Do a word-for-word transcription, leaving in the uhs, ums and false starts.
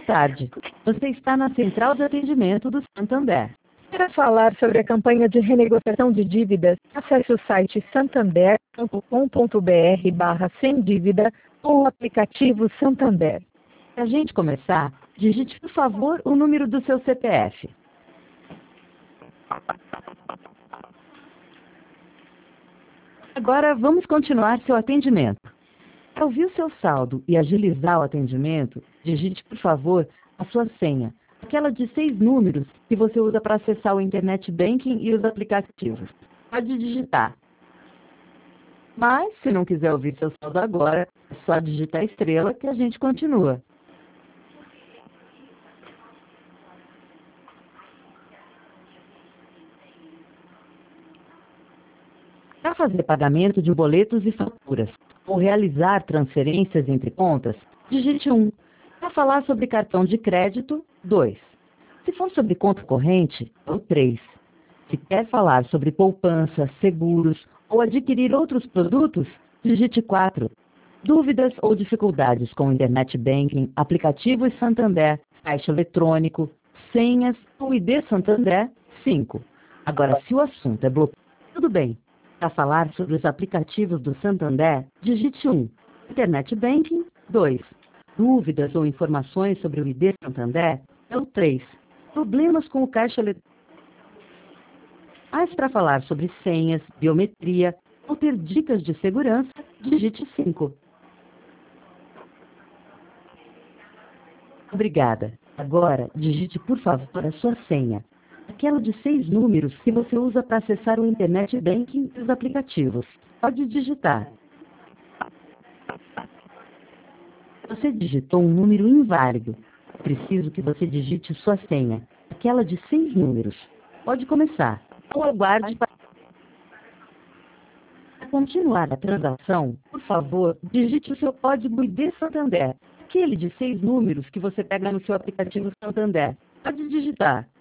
tarde. Você está na central de atendimento do Santander. Para falar sobre a campanha de renegociação de dívidas, acesse o site santander ponto com ponto br barra sem dívida ou o aplicativo Santander. Para a gente começar, digite, por favor, o número do seu C P F. Agora, vamos continuar seu atendimento. Para ouvir o seu saldo e agilizar o atendimento, digite, por favor, a sua senha, aquela de seis números que você usa para acessar o Internet Banking e os aplicativos. Pode digitar. Mas, se não quiser ouvir seu saldo agora, é só digitar a estrela que a gente continua. Para fazer pagamento de boletos e faturas ou realizar transferências entre contas, digite um. Para falar sobre cartão de crédito, dois. Se for sobre conta corrente, é o três. Se quer falar sobre poupança, seguros ou adquirir outros produtos, digite quatro. Dúvidas ou dificuldades com Internet Banking, aplicativos Santander, caixa eletrônico, senhas ou I D Santander, cinco. Agora, se o assunto é bloqueio, tudo bem. Para falar sobre os aplicativos do Santander, digite um. Internet Banking, dois. Dúvidas ou informações sobre o I D Santander, é o três. Problemas com o caixa eletrônico. Mas para falar sobre senhas, biometria ou ter dicas de segurança, digite cinco. Obrigada. Agora, digite, por favor, a sua senha. Aquela de seis números que você usa para acessar o Internet Banking e os aplicativos. Pode digitar. Você digitou um número inválido. Preciso que você digite sua senha. Aquela de seis números. Pode começar. Ou aguarde para... Para continuar a transação, por favor, digite o seu código I D Santander. Aquele de seis números que você pega no seu aplicativo Santander. Pode digitar.